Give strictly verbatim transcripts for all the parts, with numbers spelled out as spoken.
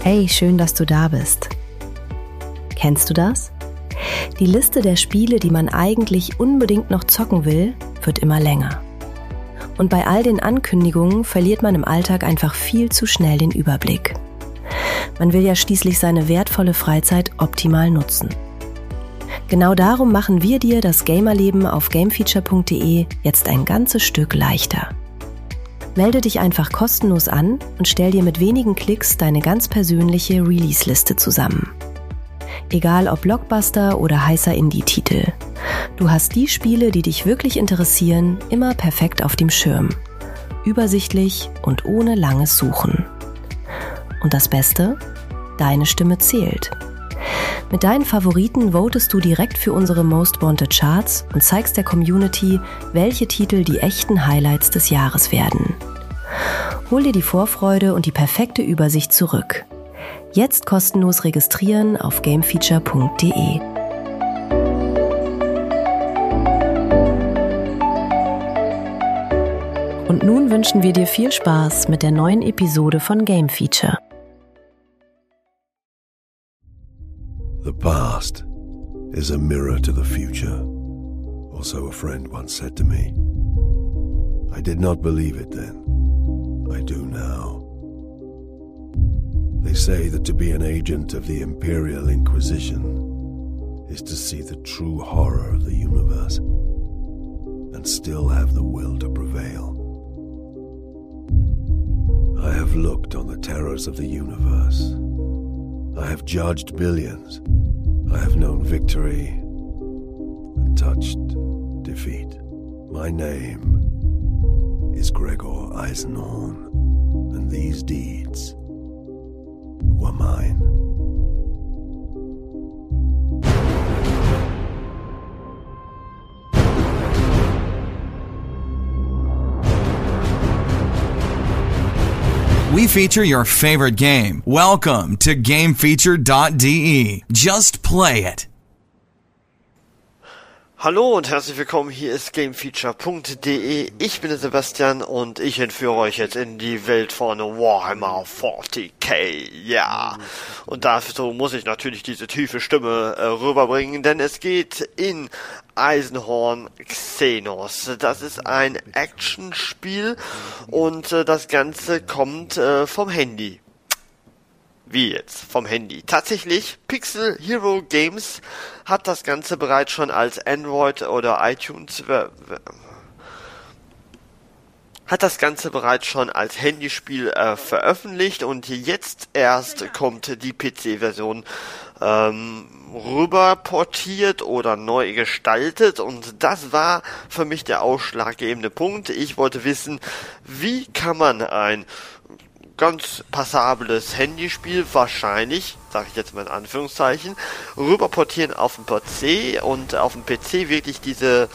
Hey, schön, dass du da bist. Kennst du das? Die Liste der Spiele, die man eigentlich unbedingt noch zocken will, wird immer länger. Und bei all den Ankündigungen verliert man im Alltag einfach viel zu schnell den Überblick. Man will ja schließlich seine wertvolle Freizeit optimal nutzen. Genau darum machen wir dir das Gamerleben auf gamefeature punkt de jetzt ein ganzes Stück leichter. Melde dich einfach kostenlos an und stell dir mit wenigen Klicks deine ganz persönliche Release-Liste zusammen. Egal ob Blockbuster oder heißer Indie-Titel. Du hast die Spiele, die dich wirklich interessieren, immer perfekt auf dem Schirm. Übersichtlich und ohne langes Suchen. Und das Beste? Deine Stimme zählt. Mit deinen Favoriten votest du direkt für unsere Most Wanted Charts und zeigst der Community, welche Titel die echten Highlights des Jahres werden. Hol dir die Vorfreude und die perfekte Übersicht zurück. Jetzt kostenlos registrieren auf gamefeature punkt de. Und nun wünschen wir dir viel Spaß mit der neuen Episode von Game Feature. The past is a mirror to the future, or so a friend once said to me. I did not believe it then. I do now. They say that to be an agent of the Imperial Inquisition is to see the true horror of the universe and still have the will to prevail. I have looked on the terrors of the universe. I have judged billions. I have known victory and touched defeat. My name is Gregor Eisenhorn, and these deeds were mine. We feature your favorite game. Welcome to game feature dot de. Just play it. Hallo und herzlich willkommen, hier ist gamefeature punkt de. Ich bin der Sebastian und ich entführe euch jetzt in die Welt von Warhammer vierzig K. Ja, und dafür muss ich natürlich diese tiefe Stimme äh, rüberbringen, denn es geht in Eisenhorn Xenos. Das ist ein Actionspiel und äh, das Ganze kommt äh, vom Handy. Wie jetzt? Vom Handy. Tatsächlich, Pixel Hero Games hat das Ganze bereits schon als Android oder iTunes äh, hat das Ganze bereits schon als Handyspiel äh, veröffentlicht und jetzt erst kommt die P C-Version ähm, rüber portiert oder neu gestaltet und das war für mich der ausschlaggebende Punkt. Ich wollte wissen, wie kann man ein ganz passables Handyspiel wahrscheinlich, sage ich jetzt mal in Anführungszeichen, rüberportieren auf den P C und auf dem P C wirklich diese,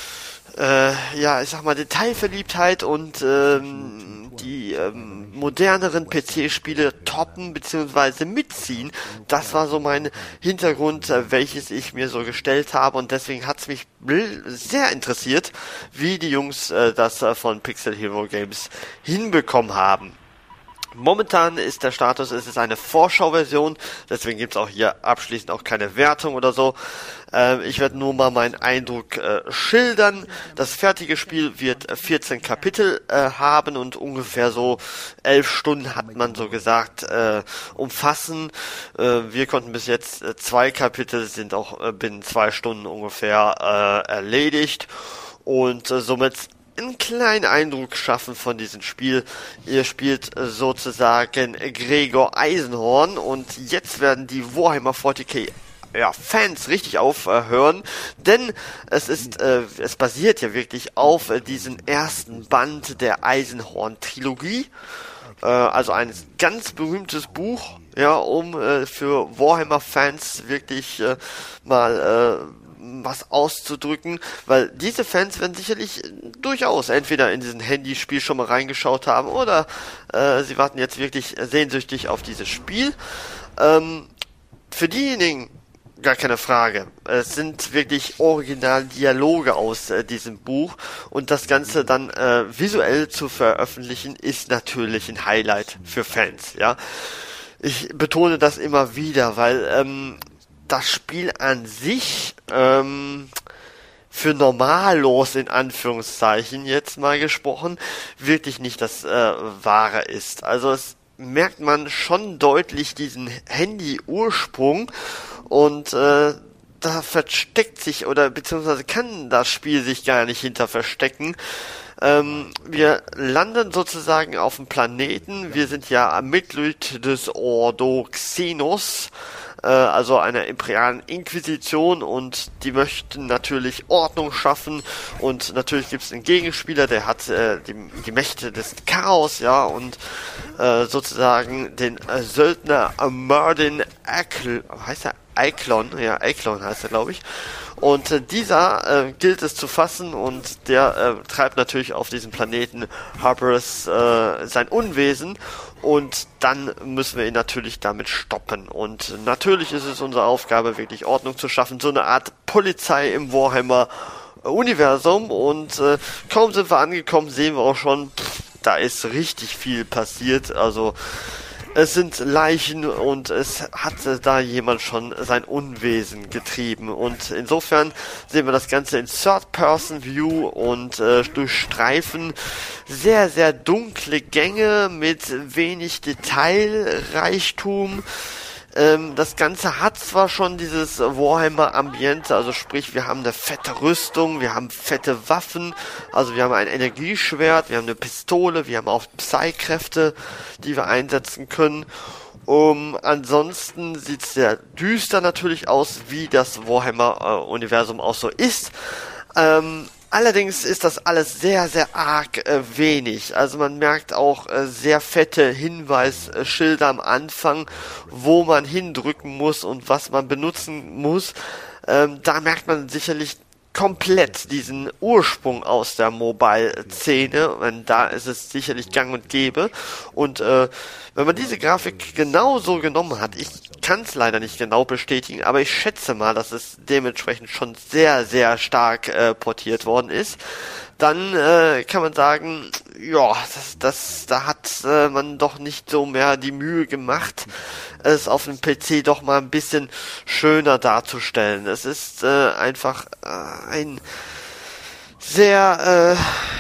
äh, ja, ich sag mal, Detailverliebtheit und ähm, die ähm, moderneren P C-Spiele toppen bzw. mitziehen. Das war so mein Hintergrund, äh, welches ich mir so gestellt habe und deswegen hat es mich sehr interessiert, wie die Jungs äh, das äh, von Pixel Hero Games hinbekommen haben. Momentan ist der Status, es ist eine Vorschauversion, deswegen gibt es auch hier abschließend auch keine Wertung oder so. Äh, ich werde nur mal meinen Eindruck äh, schildern. Das fertige Spiel wird vierzehn Kapitel äh, haben und ungefähr so elf Stunden hat man so gesagt äh, umfassen. Äh, wir konnten bis jetzt äh, zwei Kapitel, sind auch äh, binnen zwei Stunden ungefähr äh, erledigt und äh, somit einen kleinen Eindruck schaffen von diesem Spiel. Ihr spielt sozusagen Gregor Eisenhorn und jetzt werden die Warhammer vierzig K ja, Fans richtig aufhören, denn es ist, äh, es basiert ja wirklich auf äh, diesen ersten Band der Eisenhorn-Trilogie, äh, also ein ganz berühmtes Buch, ja, um äh, für Warhammer-Fans wirklich äh, mal äh, was auszudrücken, weil diese Fans werden sicherlich durchaus entweder in diesen Handyspiel schon mal reingeschaut haben oder äh, sie warten jetzt wirklich sehnsüchtig auf dieses Spiel. Ähm, für diejenigen, gar keine Frage, es sind wirklich Originaldialoge aus äh, diesem Buch und das Ganze dann äh, visuell zu veröffentlichen ist natürlich ein Highlight für Fans, ja. ich betone das immer wieder, weil ähm, das Spiel an sich ähm, für normallos in Anführungszeichen jetzt mal gesprochen wirklich nicht das äh, Wahre ist. Also es merkt man schon deutlich diesen Handy-Ursprung und äh, da versteckt sich oder beziehungsweise kann das Spiel sich gar nicht hinter verstecken. Ähm, wir landen sozusagen auf dem Planeten. Wir sind ja Mitglied des Ordo Xenos, äh, also einer imperialen Inquisition, und die möchten natürlich Ordnung schaffen, und natürlich gibt es einen Gegenspieler, der hat äh, die, die Mächte des Chaos, ja, und äh, sozusagen den äh, Söldner Mardin Akel, heißt er Eiklon, ja, Eiklon heißt er, glaube ich. Und äh, dieser äh, gilt es zu fassen, und der äh, treibt natürlich auf diesem Planeten Harbors äh, sein Unwesen, und dann müssen wir ihn natürlich damit stoppen. Und natürlich ist es unsere Aufgabe, wirklich Ordnung zu schaffen, so eine Art Polizei im Warhammer-Universum, und äh, kaum sind wir angekommen, sehen wir auch schon, pff, da ist richtig viel passiert, also es sind Leichen und es hatte da jemand schon sein Unwesen getrieben, und insofern sehen wir das Ganze in Third-Person-View und äh, durchstreifen sehr, sehr dunkle Gänge mit wenig Detailreichtum. Ähm, das Ganze hat zwar schon dieses Warhammer-Ambiente, also sprich, wir haben eine fette Rüstung, wir haben fette Waffen, also wir haben ein Energieschwert, wir haben eine Pistole, wir haben auch Psy-Kräfte, die wir einsetzen können. Um, ansonsten sieht es sehr düster natürlich aus, wie das Warhammer-Universum auch so ist. Ähm, Allerdings ist das alles sehr, sehr arg äh, wenig. Also man merkt auch äh, sehr fette Hinweisschilder am Anfang, wo man hindrücken muss und was man benutzen muss. Ähm, da merkt man sicherlich komplett diesen Ursprung aus der Mobile-Szene, und da ist es sicherlich gang und gäbe. Und äh, wenn man diese Grafik genauso genommen hat, ich kann es leider nicht genau bestätigen, aber ich schätze mal, dass es dementsprechend schon sehr, sehr stark äh, portiert worden ist, dann äh, kann man sagen, ja, das, das, da hat äh, man doch nicht so mehr die Mühe gemacht, es auf dem P C doch mal ein bisschen schöner darzustellen. Es ist äh, einfach äh, ein sehr äh,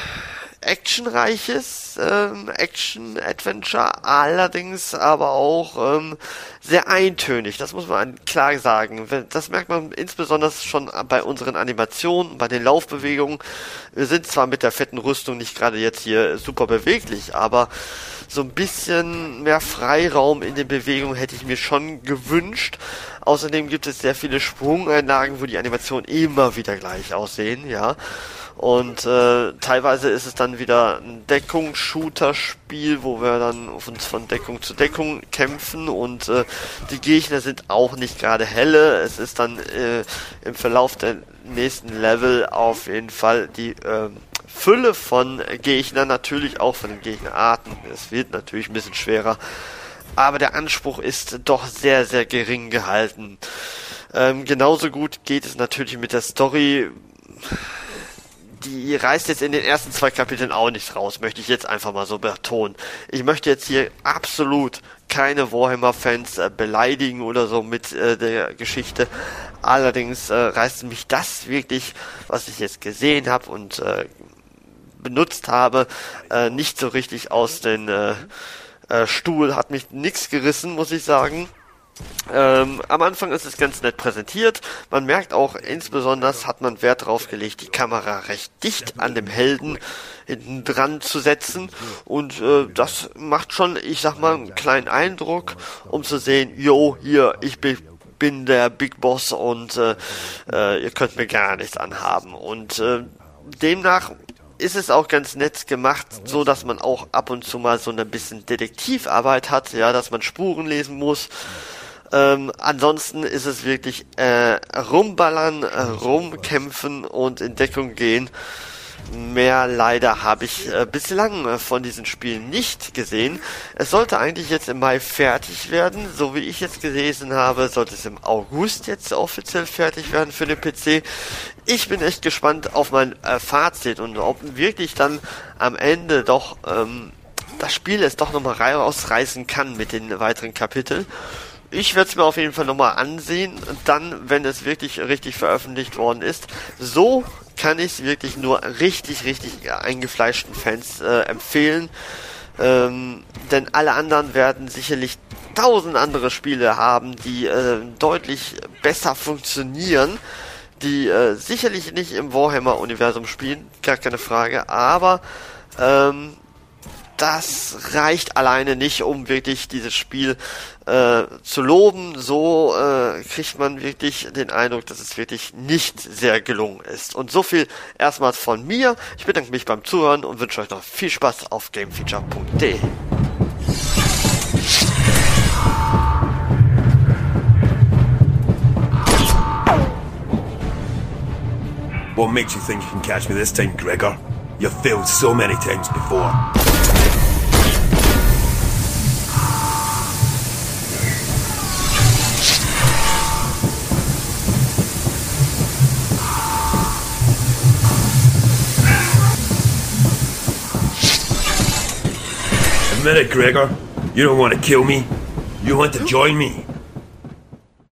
actionreiches ähm, Action-Adventure, allerdings aber auch ähm, sehr eintönig, das muss man klar sagen. Das merkt man insbesondere schon bei unseren Animationen, bei den Laufbewegungen. Wir sind zwar mit der fetten Rüstung nicht gerade jetzt hier super beweglich, aber so ein bisschen mehr Freiraum in den Bewegungen hätte ich mir schon gewünscht. Außerdem gibt es sehr viele Sprungeinlagen, wo die Animationen immer wieder gleich aussehen, ja. Und äh, teilweise ist es dann wieder ein Deckungsshooter-Spiel, wo wir dann uns von Deckung zu Deckung kämpfen, und äh, die Gegner sind auch nicht gerade helle. Es ist dann äh, im Verlauf der nächsten Level auf jeden Fall die äh, Fülle von Gegnern, natürlich auch von den Gegnerarten. Es wird natürlich ein bisschen schwerer, aber der Anspruch ist doch sehr, sehr gering gehalten. Ähm, genauso gut geht es natürlich mit der Story. Die reißt jetzt in den ersten zwei Kapiteln auch nicht raus, möchte ich jetzt einfach mal so betonen. Ich möchte jetzt hier absolut keine Warhammer-Fans äh, beleidigen oder so mit äh, der Geschichte. Allerdings äh, reißt mich das wirklich, was ich jetzt gesehen habe und äh, benutzt habe, äh, nicht so richtig aus den äh, äh, Stuhl. Hat mich nichts gerissen, muss ich sagen. Ähm, am Anfang ist es ganz nett präsentiert. Man merkt auch, insbesondere hat man Wert darauf gelegt, die Kamera recht dicht an dem Helden hinten dran zu setzen, und äh, das macht schon, ich sag mal, einen kleinen Eindruck, um zu sehen, yo, hier, ich bin bin der Big Boss, und äh, äh, ihr könnt mir gar nichts anhaben. Und äh, demnach ist es auch ganz nett gemacht, so dass man auch ab und zu mal so ein bisschen Detektivarbeit hat, ja, dass man Spuren lesen muss. Ähm, ansonsten ist es wirklich äh, rumballern, äh, rumkämpfen und in Deckung gehen. Mehr leider habe ich äh, bislang äh, von diesen Spielen nicht gesehen. Es sollte eigentlich jetzt im Mai fertig werden. So wie ich jetzt gelesen habe, sollte es im August jetzt offiziell fertig werden für den P C. Ich bin echt gespannt auf mein äh, Fazit und ob wirklich dann am Ende doch ähm, das Spiel es doch nochmal rausreißen kann mit den weiteren Kapiteln. Ich werde es mir auf jeden Fall nochmal ansehen, dann, wenn es wirklich richtig veröffentlicht worden ist. So kann ich es wirklich nur richtig, richtig eingefleischten Fans äh, empfehlen. Ähm, denn alle anderen werden sicherlich tausend andere Spiele haben, die äh, deutlich besser funktionieren, die äh, sicherlich nicht im Warhammer-Universum spielen, gar keine Frage, aber ähm, das reicht alleine nicht, um wirklich dieses Spiel äh, zu loben. So äh, kriegt man wirklich den Eindruck, dass es wirklich nicht sehr gelungen ist. Und so viel erstmals von mir. Ich bedanke mich beim Zuhören und wünsche euch noch viel Spaß auf gamefeature punkt de. What makes you think you can catch me this time, Gregor? You've failed so many times before. Admit it, Gregor. You don't want to kill me. You want to join me.